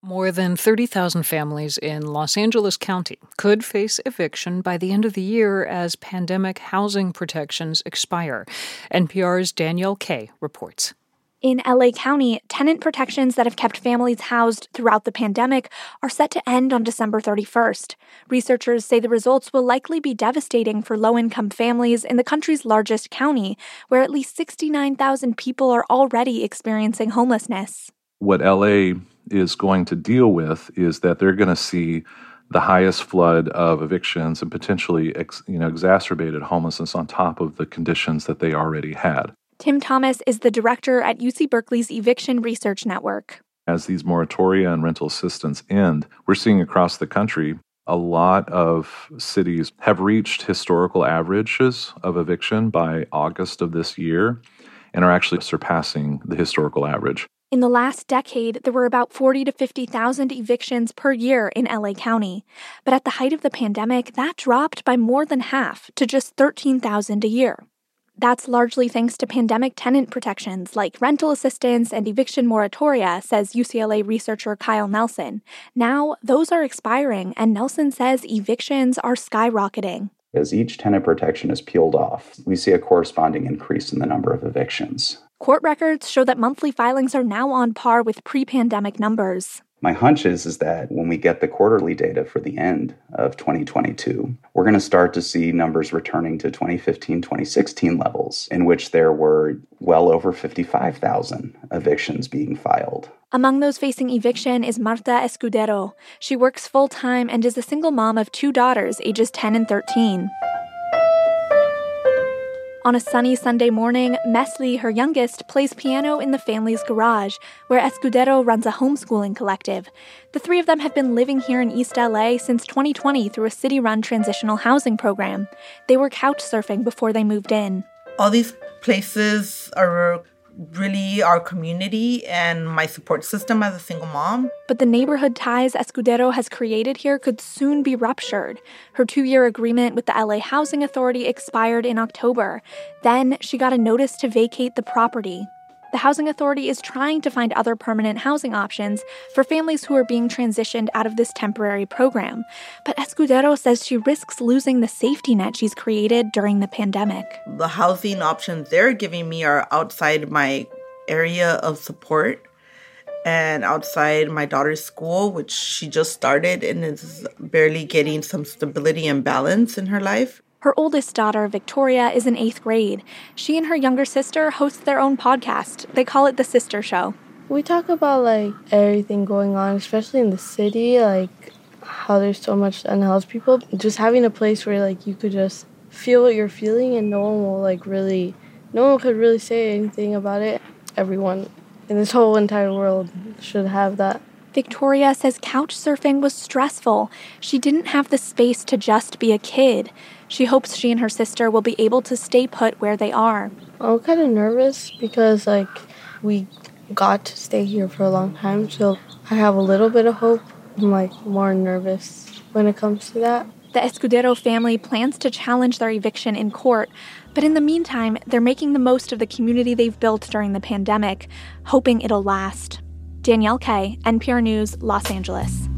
More than 30,000 families in Los Angeles County could face eviction by the end of the year as pandemic housing protections expire. NPR's Danielle Kay reports. In LA County, tenant protections that have kept families housed throughout the pandemic are set to end on December 31st. Researchers say the results will likely be devastating for low-income families in the country's largest county, where at least 69,000 people are already experiencing homelessness. What LA is going to deal with is that they're going to see the highest flood of evictions and potentially exacerbated homelessness on top of the conditions that they already had. Tim Thomas is the director at UC Berkeley's Eviction Research Network. As these moratoria and rental assistance end, we're seeing across the country a lot of cities have reached historical averages of eviction by August of this year and are actually surpassing the historical average. In the last decade, there were about 40 to 50,000 evictions per year in LA County. But at the height of the pandemic, that dropped by more than half to just 13,000 a year. That's largely thanks to pandemic tenant protections like rental assistance and eviction moratoria, says UCLA researcher Kyle Nelson. Now, those are expiring, and Nelson says evictions are skyrocketing. As each tenant protection is peeled off, we see a corresponding increase in the number of evictions. Court records show that monthly filings are now on par with pre-pandemic numbers. My hunch is that when we get the quarterly data for the end of 2022, we're going to start to see numbers returning to 2015, 2016 levels, in which there were well over 55,000 evictions being filed. Among those facing eviction is Marta Escudero. She works full-time and is a single mom of 2 daughters, ages 10 and 13. On a sunny Sunday morning, Mesli, her youngest, plays piano in the family's garage, where Escudero runs a homeschooling collective. The 3 of them have been living here in East LA since 2020 through a city-run transitional housing program. They were couch surfing before they moved in. All these places are really our community and my support system as a single mom. But the neighborhood ties Escudero has created here could soon be ruptured. Her 2-year agreement with the LA Housing Authority expired in October. Then she got a notice to vacate the property. The Housing Authority is trying to find other permanent housing options for families who are being transitioned out of this temporary program. But Escudero says she risks losing the safety net she's created during the pandemic. The housing options they're giving me are outside my area of support and outside my daughter's school, which she just started and is barely getting some stability and balance in her life. Her oldest daughter, Victoria, is in 8th grade. She and her younger sister host their own podcast. They call it The Sister Show. We talk about, everything going on, especially in the city, how there's so much unhoused people. Just having a place where, you could just feel what you're feeling and no one will, no one could really say anything about it. Everyone in this whole entire world should have that. Victoria says couch surfing was stressful. She didn't have the space to just be a kid. She hopes she and her sister will be able to stay put where they are. I'm kind of nervous because, we got to stay here for a long time, so I have a little bit of hope. I'm, more nervous when it comes to that. The Escudero family plans to challenge their eviction in court, but in the meantime, they're making the most of the community they've built during the pandemic, hoping it'll last. Danielle Kay, NPR News, Los Angeles.